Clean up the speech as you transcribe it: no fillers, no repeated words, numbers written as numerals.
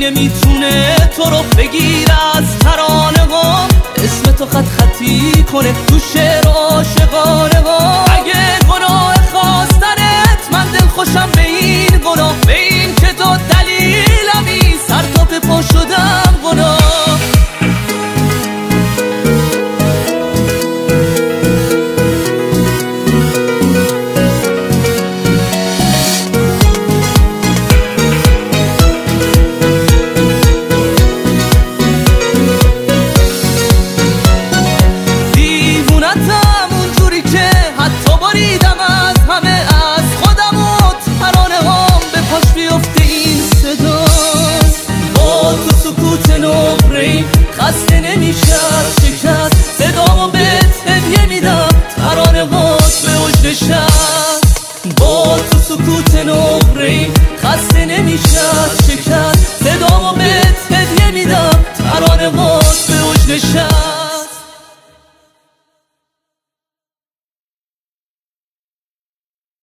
دیگه میتونه تو رو بگیر از ترانه ها، اسم تو خط خطی کنه تو شعر عاشقانه ها. اگه گناه خواستنت من دل خوشم به این گناه، به این که تو دلیلمی سر تا به پا شدم گناه. خسته نمیشم شکست صدامو بهت هدیه میدم، ترانه هات به وجد شب با تو سکوت نقره‌ای خسته نمیشم